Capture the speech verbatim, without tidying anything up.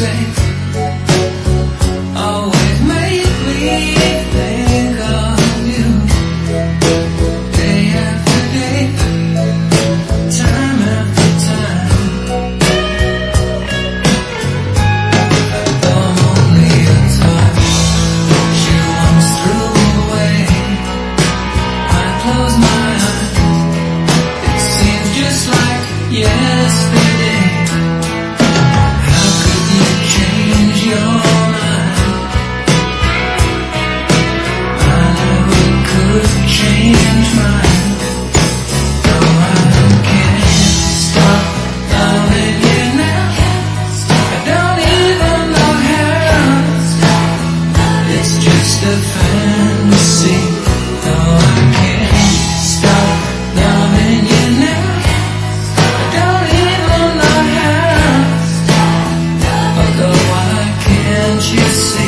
say always make me think of you, day after day, time after time. Only a touch, she runs through the way. I close my eyes, it seems just like yesterday. How could you change your mind? I never could change mine. No, I can't stop loving you now. I don't even know how. It's just a fantasy. No, I can't stop loving you now. I don't even know how. Although why can't you see?